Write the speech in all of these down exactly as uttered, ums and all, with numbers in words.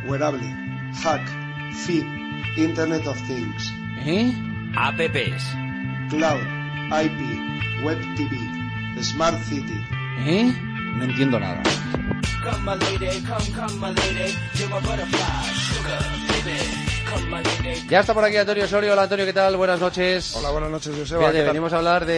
wearable, hack, feed, Internet of Things. ¿Eh? Apps. Cloud, I P, Web T V, Smart City. ¿Eh? No entiendo nada. Ya está por aquí Antonio Osorio. Hola Antonio, ¿qué tal? Buenas noches. Hola, buenas noches, Joseba. Fíjate, venimos a hablar de,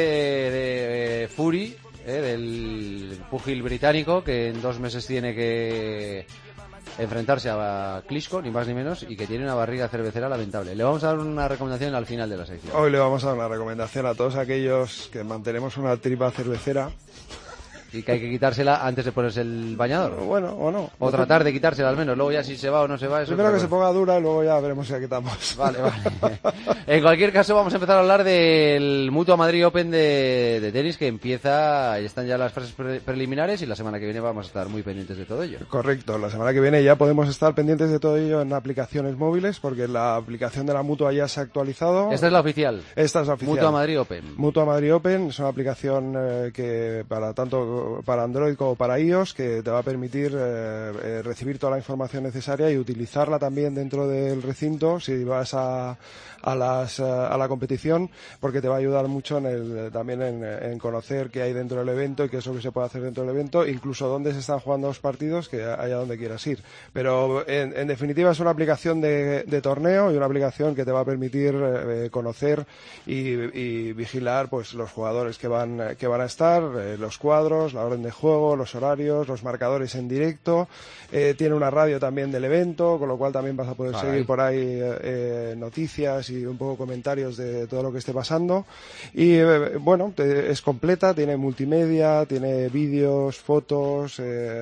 de, de Fury, eh, del púgil británico, que en dos meses tiene que enfrentarse a Klitschko, ni más ni menos, y que tiene una barriga cervecera lamentable. Le vamos a dar una recomendación al final de la sección. Hoy le vamos a dar una recomendación a todos aquellos que mantenemos una tripa cervecera. Y que hay que quitársela antes de ponerse el bañador. Bueno, o no. O tratar de quitársela al menos. Luego ya si se va o no se va... Eso Primero que se ponga dura y luego ya veremos si la quitamos. Vale, vale. En cualquier caso vamos a empezar a hablar del Mutua Madrid Open de, de tenis, que empieza... Están ya las fases pre preliminares y la semana que viene vamos a estar muy pendientes de todo ello. Correcto. La semana que viene ya podemos estar pendientes de todo ello en aplicaciones móviles, porque la aplicación de la Mutua ya se ha actualizado. Esta es la oficial. Esta es la oficial. Mutua Madrid Open. Mutua Madrid Open es una aplicación eh, que para tanto para Android como para iOS, que te va a permitir eh, eh, recibir toda la información necesaria y utilizarla también dentro del recinto si vas a, a, las, a la competición, porque te va a ayudar mucho en el, también en, en conocer qué hay dentro del evento y qué es lo que se puede hacer dentro del evento, incluso dónde se están jugando los partidos, que haya donde quieras ir. Pero en, en definitiva es una aplicación de, de torneo y una aplicación que te va a permitir eh, conocer y, y vigilar pues los jugadores que van, que van a estar, eh, los cuadros, la orden de juego, los horarios, los marcadores en directo. Eh, tiene una radio también del evento, con lo cual también vas a poder vale. seguir por ahí eh, noticias y un poco comentarios de todo lo que esté pasando. Y eh, bueno, te, es completa, tiene multimedia, tiene vídeos, fotos, eh,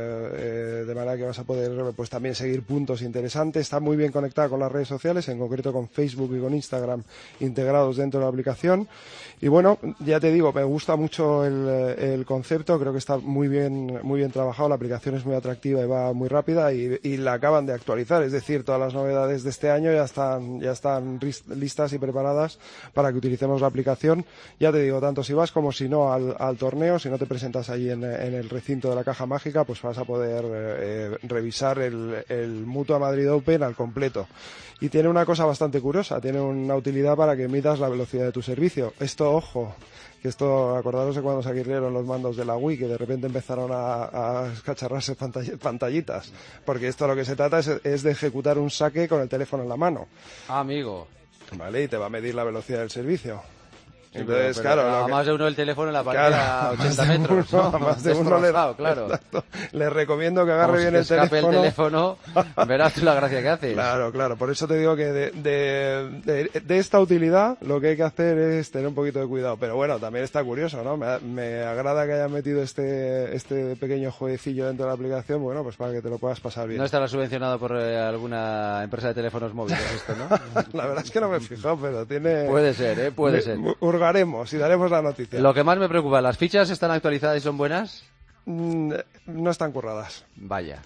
eh, de manera que vas a poder pues también seguir puntos interesantes. Está muy bien conectada con las redes sociales, en concreto con Facebook y con Instagram integrados dentro de la aplicación. Y bueno, ya te digo, me gusta mucho el, el concepto, creo que está muy bien, muy bien trabajado, la aplicación es muy atractiva y va muy rápida y, y la acaban de actualizar, es decir, todas las novedades de este año ya están, ya están listas y preparadas para que utilicemos la aplicación. Ya te digo, tanto si vas como si no al, al torneo, si no te presentas allí en, en el recinto de la Caja Mágica, pues vas a poder eh, revisar el, el Mutua Madrid Open al completo. Y tiene una cosa bastante curiosa, tiene una utilidad para que midas la velocidad de tu servicio. Esto, ojo, que esto, acordaros de cuando se adquirieron los mandos de la Wii, que de repente empezaron a, a escacharrarse pantall pantallitas, porque esto lo que se trata es, es de ejecutar un saque con el teléfono en la mano. Ah, amigo. Vale, y te va a medir la velocidad del servicio. Sí, entonces, pero, pero claro, a que... más de uno el teléfono en la pared claro, a ochenta más metros, uno, ¿no? Más de uno le, claro. Exacto. Le recomiendo que agarre Como bien si te el escape teléfono. el teléfono, verás tú la gracia que haces. Claro, claro, por eso te digo que de, de, de, de esta utilidad lo que hay que hacer es tener un poquito de cuidado, pero bueno, también está curioso, ¿no? Me, me agrada que hayan metido este, este pequeño jueguecillo dentro de la aplicación, bueno, pues para que te lo puedas pasar bien. No estará subvencionado por eh, alguna empresa de teléfonos móviles esto, ¿no? La verdad es que no me he fijado, pero tiene... Puede ser, ¿eh? Puede me, ser. Hurgaremos y daremos la noticia. Lo que más me preocupa, ¿las fichas están actualizadas y son buenas? Mm, no están curradas. Vaya.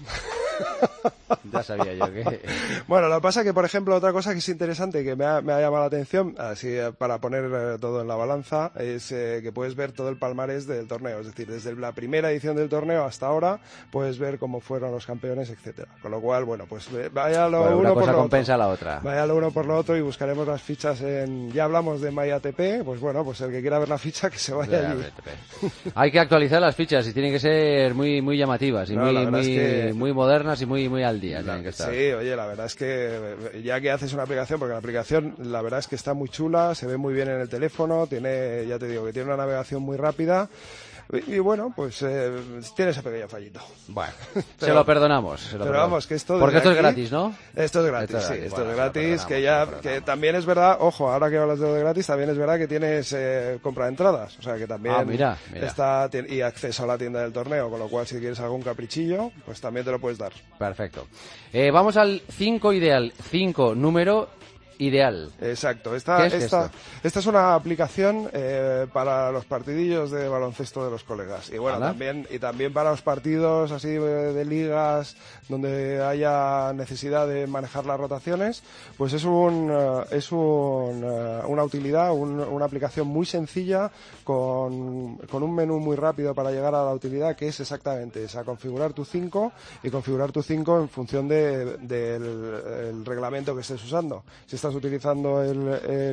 Ya sabía yo que... Bueno, lo que pasa es que, por ejemplo, otra cosa que es interesante y que me ha, me ha llamado la atención, así eh, para poner eh, todo en la balanza, es eh, que puedes ver todo el palmarés del torneo. Es decir, desde la primera edición del torneo hasta ahora, puedes ver cómo fueron los campeones, etcétera. Con lo cual, bueno, pues vaya lo bueno, uno una cosa por lo compensa otro. a la otra. Vaya lo uno por lo otro y buscaremos las fichas en... Ya hablamos de MyATP, pues bueno, pues el que quiera ver la ficha, que se vaya allí. Hay que actualizar las fichas y tienen que ser muy muy llamativas y no, muy muy, es que... muy modernas y muy muy al día. La, tienen que estar. Sí, oye, la verdad es que ya que haces una aplicación, porque la aplicación la verdad es que está muy chula, se ve muy bien en el teléfono, tiene, ya te digo, que tiene una navegación muy rápida. Y, y bueno, pues eh, tiene ese pequeño fallito. Bueno, pero, se lo perdonamos. Se lo pero perdonamos. vamos, que esto Porque esto aquí, es gratis, ¿no? Esto es gratis, esto es sí, gratis. esto Bueno, es gratis, que ya, que también es verdad, ojo, ahora que hablas de lo de gratis, también es verdad que tienes eh, compra de entradas, o sea que también ah, mira, mira. está y acceso a la tienda del torneo, con lo cual si quieres algún caprichillo, pues también te lo puedes dar. Perfecto. Eh, vamos al cinco ideal, cinco número Ideal. Exacto. Esta, ¿Qué es esta, esto? esta es una aplicación eh, para los partidillos de baloncesto de los colegas. Y bueno, ¿Hala? también, y también para los partidos así de, de ligas donde haya necesidad de manejar las rotaciones, pues es un uh, es un, uh, una utilidad, un, una aplicación muy sencilla con, con un menú muy rápido para llegar a la utilidad, que es exactamente esa, configurar tu cinco y configurar tu cinco en función de, del el reglamento que estés usando. Si estás utilizando el,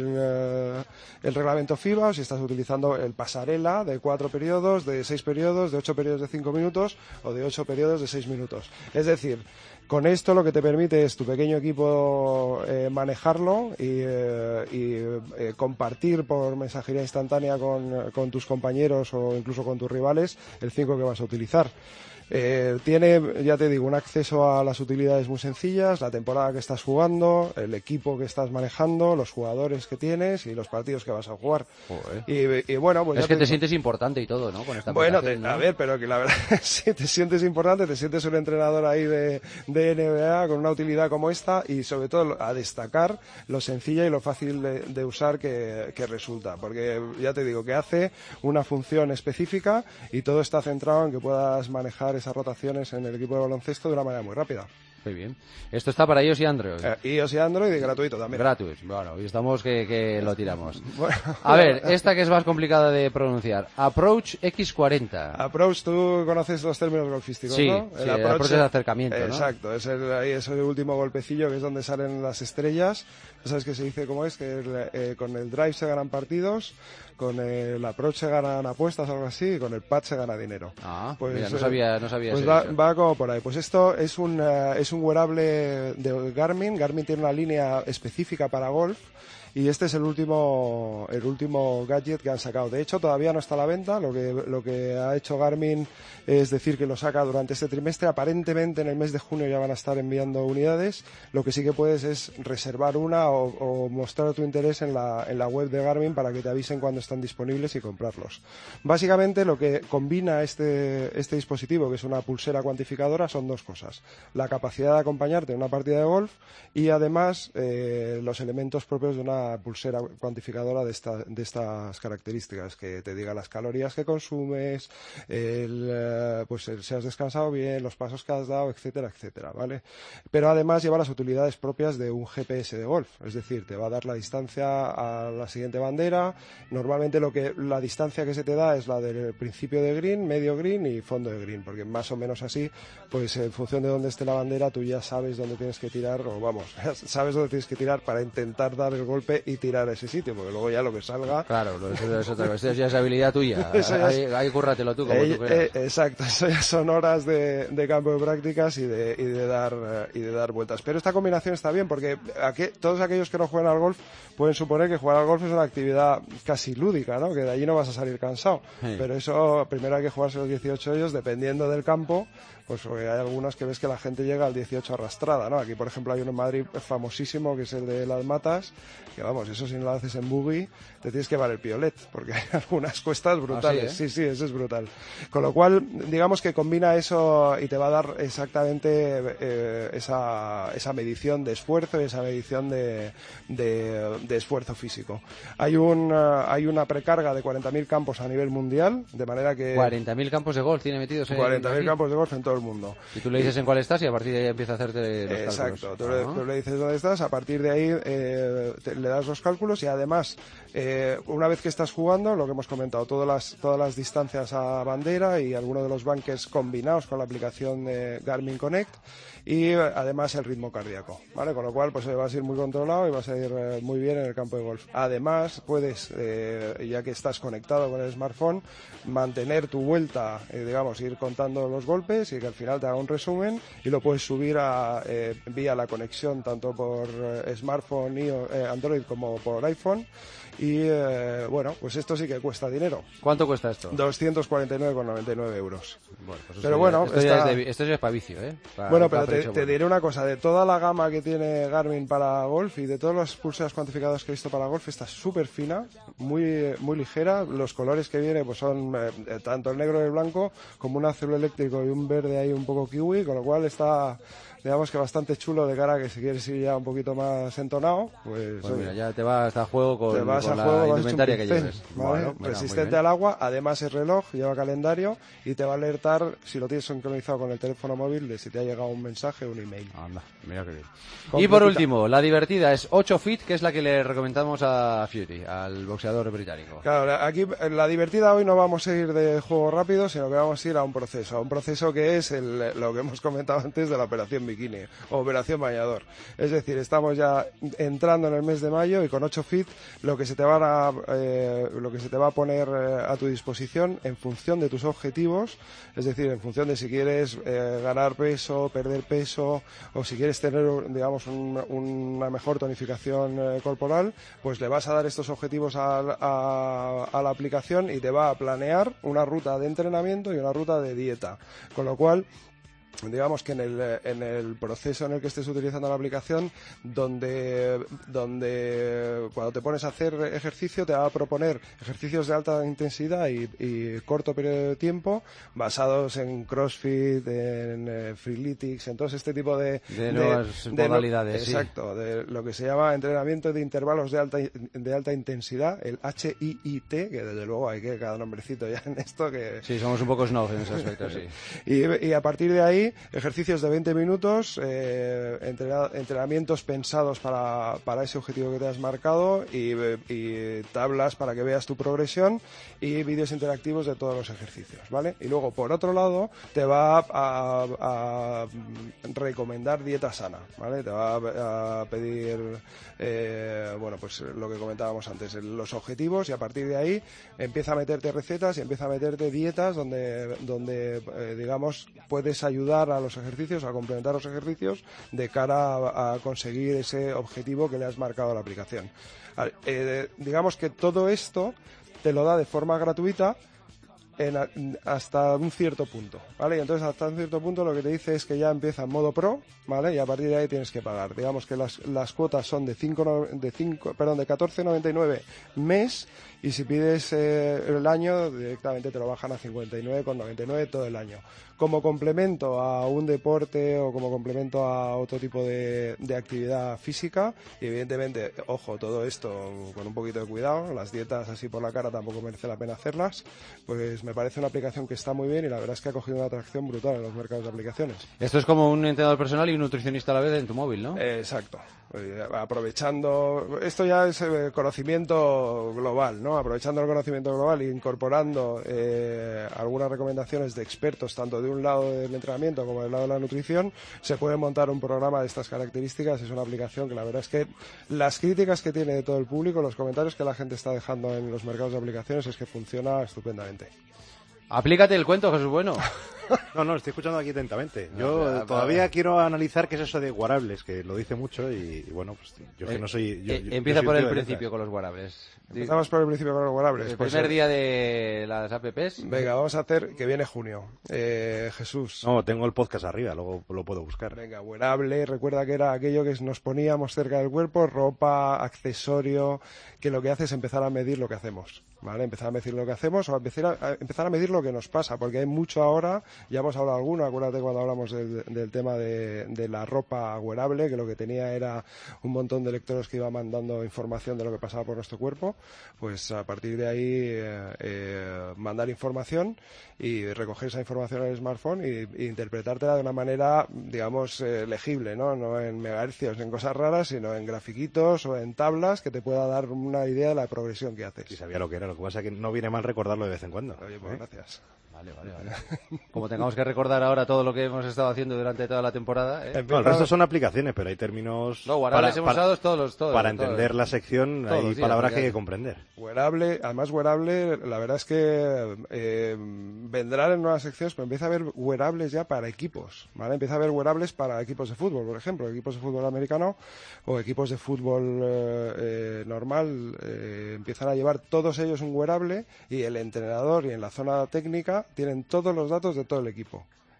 el, el reglamento FIBA o si estás utilizando el pasarela de cuatro periodos, de seis periodos, de ocho periodos de cinco minutos o de ocho periodos de seis minutos. Es decir, con esto lo que te permite es tu pequeño equipo eh, manejarlo y, eh, y eh, compartir por mensajería instantánea con, con tus compañeros o incluso con tus rivales el cinco que vas a utilizar. Eh, tiene, ya te digo, un acceso a las utilidades muy sencillas, la temporada que estás jugando, el equipo que estás manejando, los jugadores que tienes y los partidos que vas a jugar. Y, y bueno, pues es ya que te, te sientes importante y todo, ¿no? Con esta bueno, te, ¿no? a ver, pero que la verdad, sí, te sientes importante, te sientes un entrenador ahí de, de N B A con una utilidad como esta y sobre todo a destacar lo sencilla y lo fácil de, de usar que, que resulta, porque ya te digo que hace una función específica y todo está centrado en que puedas manejar esas rotaciones en el equipo de baloncesto de una manera muy rápida. Muy bien. Esto está para iOS y Android. Eh, iOS y Android y gratuito también. Gratuito. Bueno, y estamos que, que lo tiramos. Bueno, a ver, esta que es más complicada de pronunciar. Approach equis cuarenta. Approach, tú conoces los términos golfísticos, sí, ¿no? Sí, el approach, approach es acercamiento, ¿no? Exacto, es el, ahí es el último golpecillo que es donde salen las estrellas. ¿Sabes qué se dice cómo es? Que el, eh, con el drive se ganan partidos, con el approach se ganan apuestas o algo así, y con el pad se gana dinero. Ah, pues mira, no sabía, no sabía pues ese va, hecho. va como por ahí. Pues esto es un, uh, es un wearable de Garmin. Garmin tiene una línea específica para golf. Y este es el último el último gadget que han sacado. De hecho, todavía no está a la venta. Lo que, lo que ha hecho Garmin es decir que lo saca durante este trimestre. Aparentemente en el mes de junio ya van a estar enviando unidades. Lo que sí que puedes es reservar una o, o mostrar tu interés en la, en la web de Garmin para que te avisen cuando están disponibles y comprarlos. Básicamente lo que combina este, este dispositivo, que es una pulsera cuantificadora, son dos cosas. La capacidad de acompañarte en una partida de golf y además eh, los elementos propios de una pulsera cuantificadora de, esta, de estas características, que te diga las calorías que consumes, el, pues el, si has descansado bien, los pasos que has dado, etcétera, etcétera, ¿vale? Pero además lleva las utilidades propias de un G P S de golf, es decir, te va a dar la distancia a la siguiente bandera. Normalmente lo que la distancia que se te da es la del principio de green, medio green y fondo de green, porque más o menos así, pues en función de dónde esté la bandera, tú ya sabes dónde tienes que tirar, o vamos, sabes dónde tienes que tirar para intentar dar el golpe y tirar a ese sitio, porque luego ya lo que salga... Claro, eso es otra cosa, eso ya es habilidad tuya, ahí, ahí cúrratelo tú como eh, tú quieras. Eh, exacto, eso ya son horas de, de campo de prácticas y de, y de dar y de dar vueltas. Pero esta combinación está bien, porque aquí, todos aquellos que no juegan al golf pueden suponer que jugar al golf es una actividad casi lúdica, ¿no? Que de allí no vas a salir cansado. Sí. Pero eso, primero hay que jugarse los dieciocho hoyos, dependiendo del campo. Pues hay algunos que ves que la gente llega al dieciocho arrastrada, ¿no? Aquí, por ejemplo, hay uno en Madrid famosísimo que es el de Las Matas, que vamos, eso si no lo haces en buggy, te tienes que llevar el piolet, porque hay algunas cuestas brutales. ¿Ah, sí, eh? sí, sí, eso es brutal. Con lo cual, digamos que combina eso y te va a dar exactamente eh, esa, esa medición de esfuerzo y esa medición de, de, de esfuerzo físico. Hay, un, uh, hay una precarga de cuarenta mil campos a nivel mundial, de manera que... cuarenta mil campos de golf tiene metidos en... cuarenta mil campos de golf en todo el mundo. Y tú le dices y, en cuál estás y a partir de ahí empieza a hacerte los exacto, cálculos. tú, le, tú le dices dónde estás, a partir de ahí eh, te, le das los cálculos y además eh, una vez que estás jugando, lo que hemos comentado, todas las, todas las distancias a bandera y algunos de los bunkers combinados con la aplicación de Garmin Connect y además el ritmo cardíaco, ¿vale? Con lo cual pues vas a ir muy controlado y vas a ir eh, muy bien en el campo de golf. Además puedes, eh, ya que estás conectado con el smartphone, mantener tu vuelta, eh, digamos, ir contando los golpes y que al final te haga un resumen y lo puedes subir a, eh, vía la conexión tanto por eh, smartphone y eh, Android como por iPhone. Y eh, bueno, pues esto sí que cuesta dinero. ¿Cuánto cuesta esto? doscientos cuarenta y nueve con noventa y nueve euros. Bueno, pues pero bueno, esto, está... ya es de, esto ya es para vicio, ¿eh? Para, bueno, pero para te, te diré una cosa, de toda la gama que tiene Garmin para golf y de todas las pulseras cuantificadas que he visto para golf, está súper fina, muy muy ligera. Los colores que viene pues son eh, tanto el negro y el blanco como un azul eléctrico y un verde ahí un poco kiwi, con lo cual está... digamos que bastante chulo de cara a que si quieres ir ya un poquito más entonado, pues, Pues oye, mira, ya te vas a juego con, te vas con a la juego, vas hecho un indumentaria que pincel, lleves. ¿vale? Bueno, mira, Resistente al agua, además es reloj, lleva calendario y te va a alertar si lo tienes sincronizado con el teléfono móvil de si te ha llegado un mensaje o un email. Anda, mira que bien. Y Completita. por último, la divertida es ocho Fit, que es la que le recomendamos a Fury, al boxeador británico. Claro, aquí la divertida hoy no vamos a ir de juego rápido, sino que vamos a ir a un proceso, a un proceso que es el, lo que hemos comentado antes de la operación bikini o operación bañador. Es decir, estamos ya entrando en el mes de mayo y con ocho Fit lo que se te va a, eh, lo que se te va a poner eh, a tu disposición en función de tus objetivos, es decir, en función de si quieres eh, ganar peso, perder peso o si quieres tener, digamos, un, una mejor tonificación eh, corporal, pues le vas a dar estos objetivos a, a, a la aplicación y te va a planear una ruta de entrenamiento y una ruta de dieta, con lo cual digamos que en el, en el proceso en el que estés utilizando la aplicación, donde, donde cuando te pones a hacer ejercicio te va a proponer ejercicios de alta intensidad y, y corto periodo de tiempo basados en CrossFit, en eh, Freeletics, en todo este tipo de, de nuevas de, de modalidades. Lo, exacto, sí. de lo que se llama entrenamiento de intervalos de alta, de alta intensidad, el H I I T, que desde luego hay que cada nombrecito ya en esto que... Sí, somos un poco snob en ese aspecto, sí. y, y a partir de ahí ejercicios de veinte minutos, eh, entrenamientos pensados para, para ese objetivo que te has marcado y, y tablas para que veas tu progresión y vídeos interactivos de todos los ejercicios, ¿vale? Y luego, por otro lado, te va a, a, a recomendar dieta sana, ¿vale? Te va a, a pedir, eh, bueno, pues lo que comentábamos antes, los objetivos y a partir de ahí empieza a meterte recetas y empieza a meterte dietas donde, donde eh, digamos, puedes ayudar a los ejercicios, a complementar los ejercicios de cara a, a conseguir ese objetivo que le has marcado a la aplicación. Eh, digamos que todo esto te lo da de forma gratuita en, hasta un cierto punto, ¿vale? Y entonces hasta un cierto punto lo que te dice es que ya empieza en modo pro, ¿vale? Y a partir de ahí tienes que pagar. Digamos que las, las cuotas son de cinco, de cinco, perdón, de catorce noventa y nueve mes y si pides eh, el año directamente te lo bajan a cincuenta y nueve con noventa y nueve todo el año. Como complemento a un deporte o como complemento a otro tipo de, de actividad física y evidentemente, ojo, todo esto con un poquito de cuidado, las dietas así por la cara tampoco merece la pena hacerlas, pues me parece una aplicación que está muy bien y la verdad es que ha cogido una atracción brutal en los mercados de aplicaciones. Esto es como un entrenador personal y un nutricionista a la vez en tu móvil, ¿no? Eh, exacto. Aprovechando, esto ya es eh, conocimiento global, ¿no? Aprovechando el conocimiento global e incorporando eh, algunas recomendaciones de expertos, tanto de un lado del entrenamiento como del lado de la nutrición, se puede montar un programa de estas características. Es una aplicación que la verdad es que las críticas que tiene de todo el público, los comentarios que la gente está dejando en los mercados de aplicaciones es que funciona estupendamente. Aplícate el cuento, Jesús Bueno. No, no, estoy escuchando aquí atentamente. Yo no, todavía vale. quiero analizar qué es eso de wearables, que lo dice mucho y, y bueno, pues yo eh, que no soy... Yo, eh, yo, empieza yo por el principio con los wearables. Empezamos por el principio con los wearables. El pues primer eh, día de las apps. Venga, vamos a hacer que viene junio. Eh, Jesús. No, tengo el podcast arriba, luego lo puedo buscar. Venga, wearable, recuerda que era aquello que nos poníamos cerca del cuerpo, ropa, accesorio, que lo que hace es empezar a medir lo que hacemos. ¿Vale? Empezar a medir lo que hacemos o a empezar, a, a empezar a medir lo que nos pasa, porque hay mucho ahora, ya hemos hablado alguno, acuérdate cuando hablamos del, del tema de, de la ropa wearable, que lo que tenía era un montón de lectores que iba mandando información de lo que pasaba por nuestro cuerpo, pues a partir de ahí eh, eh, mandar información y recoger esa información en el smartphone y, y interpretártela de una manera, digamos, eh, legible, ¿no? No en megahercios, en cosas raras, sino en grafiquitos o en tablas que te pueda dar una idea de la progresión que haces. Y sabía lo que era. Lo que pasa es que no viene mal recordarlo de vez en cuando. Oye, pues ¿eh? gracias. Vale, vale, vale. Como tengamos que recordar ahora todo lo que hemos estado haciendo durante toda la temporada. ¿eh? No, el resto son aplicaciones, pero hay términos. No, wearables hemos usado todos los todos. Para todos, entender todos, la sección, todos hay días, palabras que hay ya. que comprender. Wearable, además wearable, la verdad es que eh, vendrán en nuevas secciones, pero empieza a haber wearables ya para equipos, ¿vale? Empieza a haber wearables para equipos de fútbol, por ejemplo, equipos de fútbol americano o equipos de fútbol eh, eh, normal, eh, empiezan a llevar todos ellos un wearable y el entrenador y en la zona técnica tienen todos los datos de todo el equipo.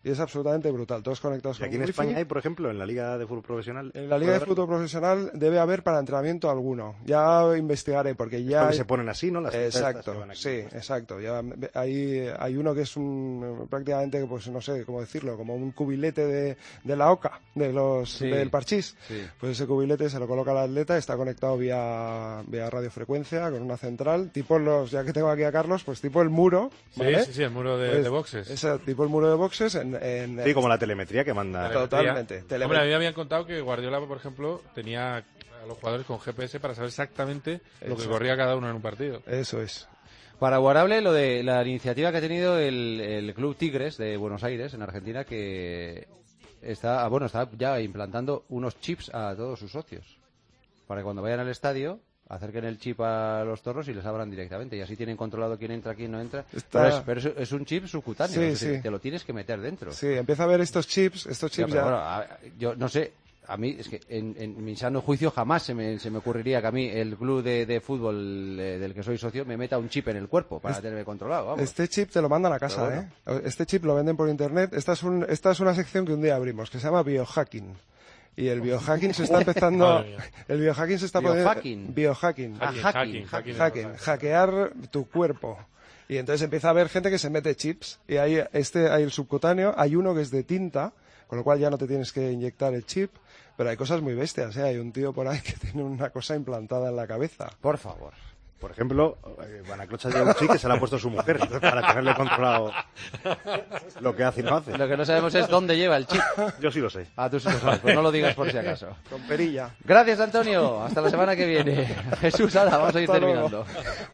y es absolutamente brutal. Todos conectados ¿Y con aquí en wifi. España hay, por ejemplo, en la Liga de Fútbol Profesional? En la Liga de Fútbol Profesional debe haber para entrenamiento alguno. Ya investigaré, porque ya... Porque hay... se ponen así, ¿no? Las exacto, que van aquí. sí, exacto. Ya hay, hay uno que es un prácticamente, pues no sé cómo decirlo, como un cubilete de, de la oca, de los, sí, del parchís. Sí. Pues ese cubilete se lo coloca al atleta, está conectado vía, vía radiofrecuencia con una central, tipo los, ya que tengo aquí a Carlos, pues tipo el muro, ¿vale? Sí, sí, sí, el muro de, pues, de boxes. Ese, tipo el muro de boxes en... en Sí, como la telemetría que manda. Totalmente. Telemetría. Hombre, a mí me habían contado que Guardiola, por ejemplo, tenía a los jugadores con G P S para saber exactamente lo que Eso. corría cada uno en un partido. Eso es. Para Guarable, lo de la iniciativa que ha tenido el, el Club Tigres de Buenos Aires, en Argentina, que está, bueno, está ya implantando unos chips a todos sus socios. Para que cuando vayan al estadio acerquen el chip a los toros y les abran directamente. Y así tienen controlado quién entra, quién no entra. Está... Pero, es, pero es, es un chip subcutáneo. Sí, es decir, sí. te lo tienes que meter dentro. Sí, empieza a ver estos chips, estos chips ya, ya... Bueno, a, yo no sé, a mí es que en, en mi sano juicio jamás se me, se me ocurriría que a mí el club de, de fútbol eh, del que soy socio me meta un chip en el cuerpo para es, tenerme controlado. Vamos. Este chip te lo mandan a casa, bueno. ¿eh? Este chip lo venden por internet. Esta es, un, esta es una sección que un día abrimos, que se llama biohacking. Y el biohacking se está empezando... el biohacking se está biohacking. poniendo... Biohacking. Ah, hacking. Hacking. Hacking. Hackear tu cuerpo. Y entonces empieza a haber gente que se mete chips. Y hay, este, hay el subcutáneo, hay uno que es de tinta, con lo cual ya no te tienes que inyectar el chip. Pero hay cosas muy bestias, ¿eh? Hay un tío por ahí que tiene una cosa implantada en la cabeza. Por favor. Por ejemplo, Banaclocha lleva un chip que se le ha puesto su mujer para tenerle controlado lo que hace y no hace. Lo que no sabemos es dónde lleva el chip. Yo sí lo sé. Ah, tú sí lo sabes, pues no lo digas por si acaso. Con perilla. Gracias, Antonio. Hasta la semana que viene. Jesús, ahora vamos a ir terminando.